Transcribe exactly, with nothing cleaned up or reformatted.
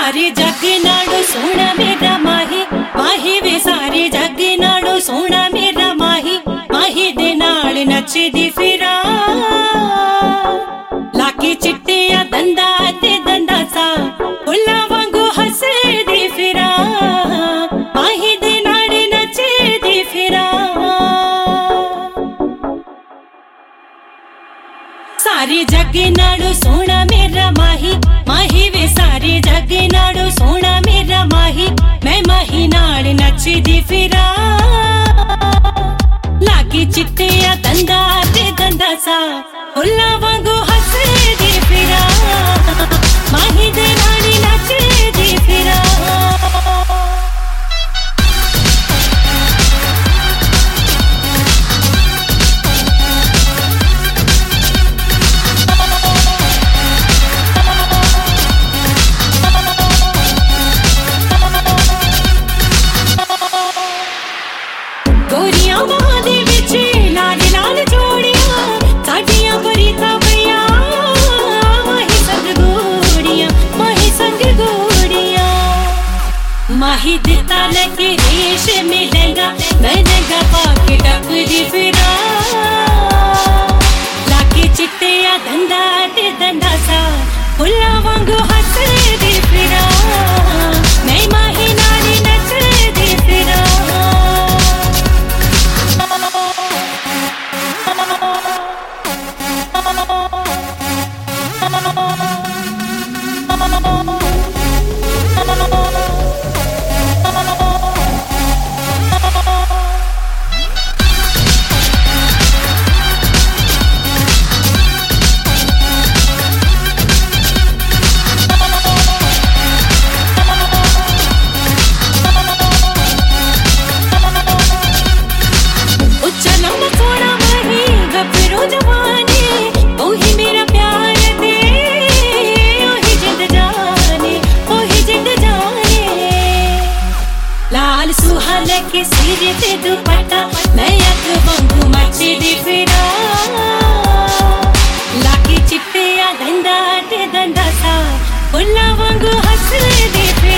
सारे जग नाड़ो सोना मेरा माही, माही वे सारे जग नाड़ो सोना मेरा माही, माही दे नाल नचदी फिरा लाके चिट्टिया दंदा ते दंदा सा फुल्ला वांगू हसदी फिरा, माही दे नाल नचदी फिरा। सारे जग नाड़ो सोना मेरा माही, माही वे सारे जग नाड़ो सोना मेरा माही, मैं माही नाल नचदी फिरा लागे चिट्टिया दंदा ते दंदा सा फुल्ला वांगू हसदी फिरा, माही दे नाल नचदी फिरा। माही दिता लेके रेश मिलेगा, मैं लहंगा पाके टपदी फिरा लाके चिट्टिया दंदा ते दंदा सा फुल्ला वांगू हसदी फिरा, मैं माही नाल नचदी फिरा। लाल सुहाल के सिर ते दुपट्टा मैं अग वांगू मचदी फिरा लाके चिट्टिया दंदा ते दंदा सा फुल्ला वांगू हसदी फिरा।